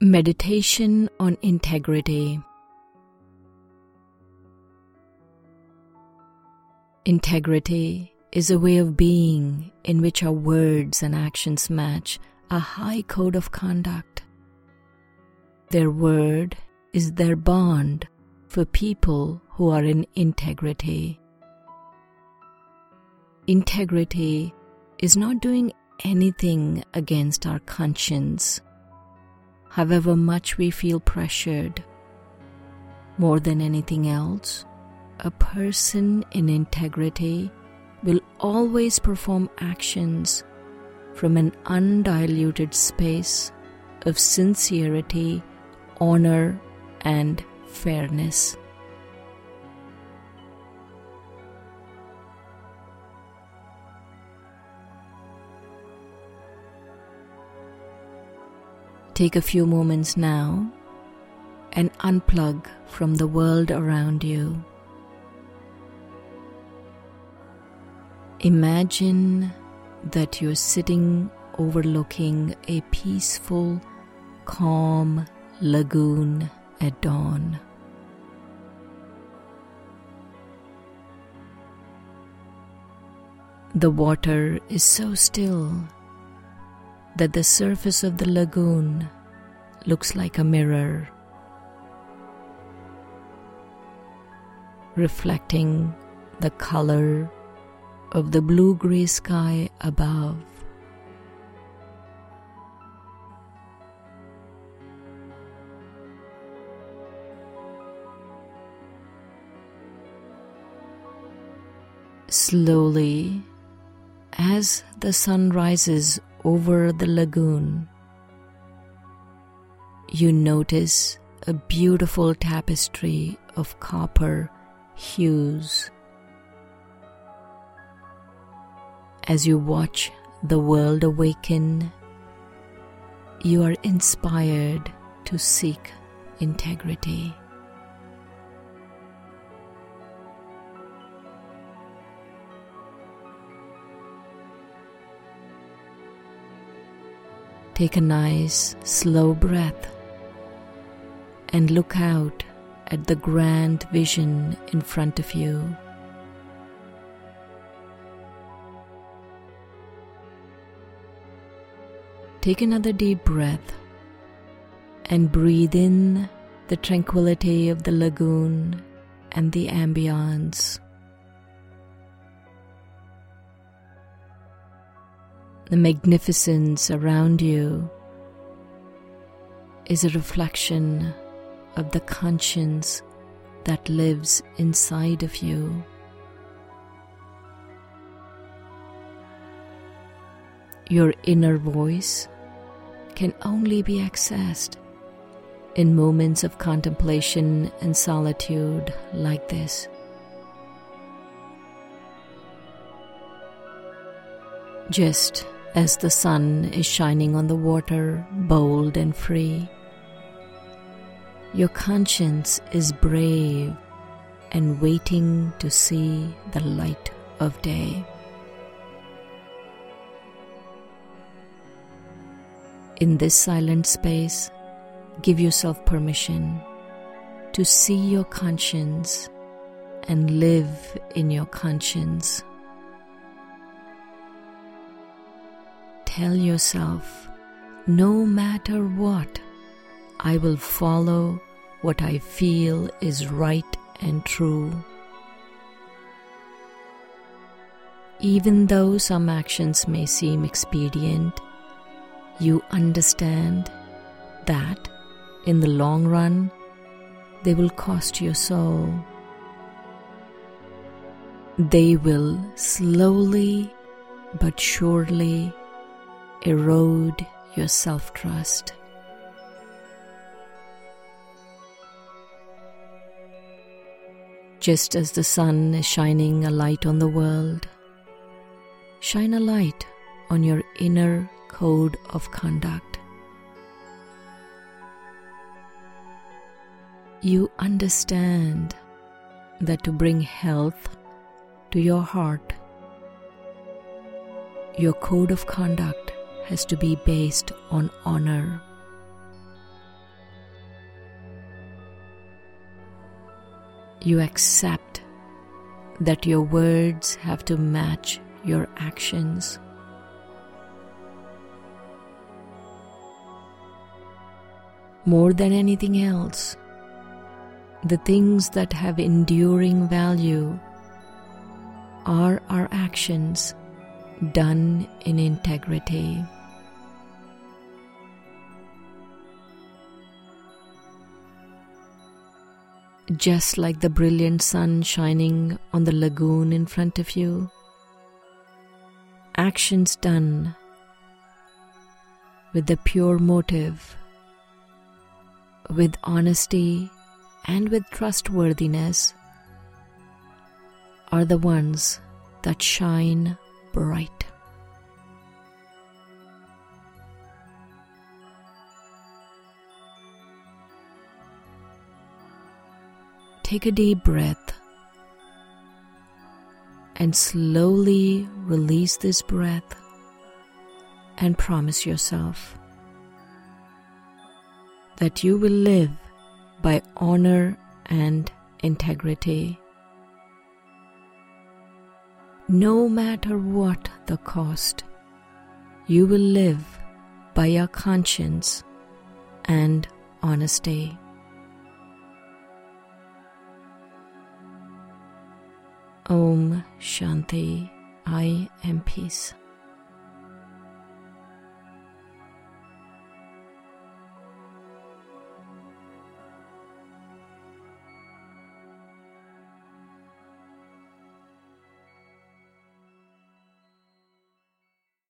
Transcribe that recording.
Meditation on integrity. Integrity is a way of being in which our words and actions match a high code of conduct. Their word is their bond for people who are in integrity. Integrity is not doing anything against our conscience, however much we feel pressured. More than anything else, a person in integrity will always perform actions from an undiluted space of sincerity, honor, and fairness. Take a few moments now and unplug from the world around you. Imagine that you're sitting overlooking a peaceful, calm lagoon at dawn. The water is so still that the surface of the lagoon looks like a mirror, reflecting the color of the blue-gray sky above. Slowly, as the sun rises over the lagoon, you notice a beautiful tapestry of copper hues. As you watch the world awaken, you are inspired to seek integrity. Take a nice, slow breath and look out at the grand vision in front of you. Take another deep breath and breathe in the tranquility of the lagoon and the ambience. The magnificence around you is a reflection of the conscience that lives inside of you. Your inner voice can only be accessed in moments of contemplation and solitude like this. Just as the sun is shining on the water, bold and free, your conscience is brave and waiting to see the light of day. In this silent space, give yourself permission to see your conscience and live in your conscience. Tell yourself, no matter what, I will follow what I feel is right and true. Even though some actions may seem expedient, you understand that in the long run, they will cost your soul. They will slowly but surely erode your self-trust. Just as the sun is shining a light on the world, shine a light on your inner code of conduct. You understand that to bring health to your heart, your code of conduct has to be based on honor. You accept that your words have to match your actions. More than anything else, the things that have enduring value are our actions done in integrity. Just like the brilliant sun shining on the lagoon in front of you, actions done with the pure motive, with honesty and with trustworthiness are the ones that shine bright. Take a deep breath and slowly release this breath and promise yourself that you will live by honor and integrity, no matter what the cost. You will live by your conscience and honesty. Om Shanti. I am peace.